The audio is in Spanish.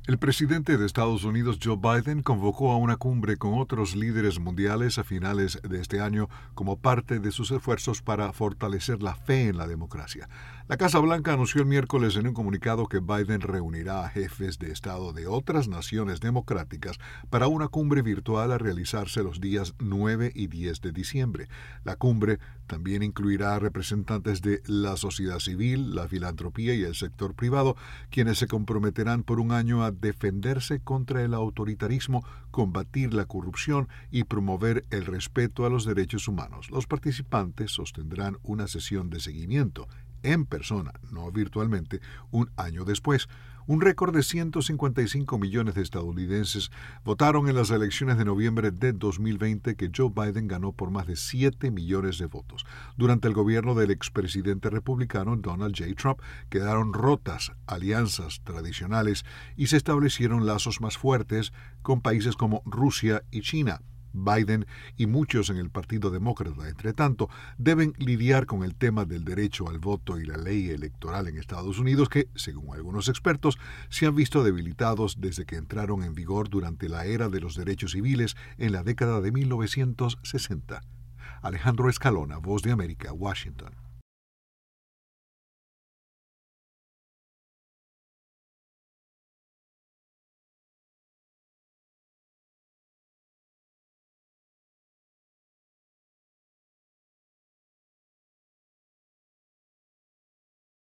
El presidente de Estados Unidos, Joe Biden, convocó a una cumbre con otros líderes mundiales a finales de este año como parte de sus esfuerzos para fortalecer la fe en la democracia. La Casa Blanca anunció el miércoles en un comunicado que Biden reunirá a jefes de Estado de otras naciones democráticas para una cumbre virtual a realizarse los días 9 y 10 de diciembre. La cumbre también incluirá a representantes de la sociedad civil, la filantropía y el sector privado, quienes se comprometerán por un año a defenderse contra el autoritarismo, combatir la corrupción y promover el respeto a los derechos humanos. Los participantes sostendrán una sesión de seguimiento en persona, no virtualmente, un año después. Un récord de 155 millones de estadounidenses votaron en las elecciones de noviembre de 2020 que Joe Biden ganó por más de 7 millones de votos. Durante el gobierno del expresidente republicano Donald J. Trump quedaron rotas alianzas tradicionales y se establecieron lazos más fuertes con países como Rusia y China. Biden y muchos en el Partido Demócrata, entre tanto, deben lidiar con el tema del derecho al voto y la ley electoral en Estados Unidos que, según algunos expertos, se han visto debilitados desde que entraron en vigor durante la era de los derechos civiles en la década de 1960. Alejandro Escalona, Voz de América, Washington.